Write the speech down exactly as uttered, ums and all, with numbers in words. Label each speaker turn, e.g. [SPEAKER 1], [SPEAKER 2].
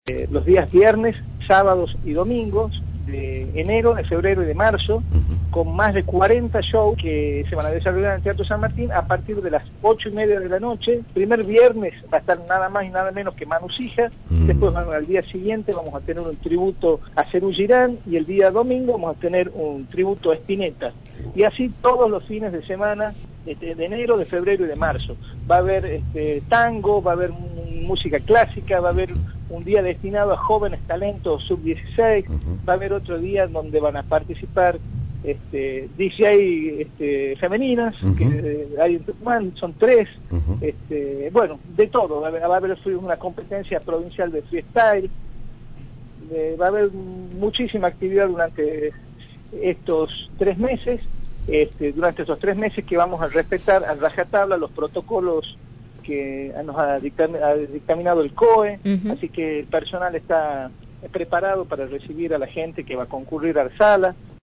[SPEAKER 1] Eh, los días viernes, sábados y domingos de enero, de febrero y de marzo, uh-huh. con más de cuarenta shows que se van a desarrollar en el Teatro San Martín a partir de las ocho y media de la noche. Primer viernes va a estar nada más y nada menos que Manu Sija, uh-huh. después bueno, al día siguiente vamos a tener un tributo a Serú Girán y el día domingo vamos a tener un tributo a Spinetta. Y así todos los fines de semana, de, de enero, de febrero y de marzo. Va a haber este, tango, va a haber música clásica, va a haber un día destinado a jóvenes talentos sub dieciséis, uh-huh. va a haber otro día donde van a participar este, D J este, femeninas, uh-huh. que eh, hay en Tucumán, son tres, uh-huh. este, bueno, de todo, va a haber, va a haber una competencia provincial de freestyle, eh, va a haber muchísima actividad durante estos tres meses, este, durante estos tres meses que vamos a respetar a rajatabla los protocolos que nos ha, dictam ha dictaminado el C O E, uh-huh. así que el personal está preparado para recibir a la gente que va a concurrir a la sala.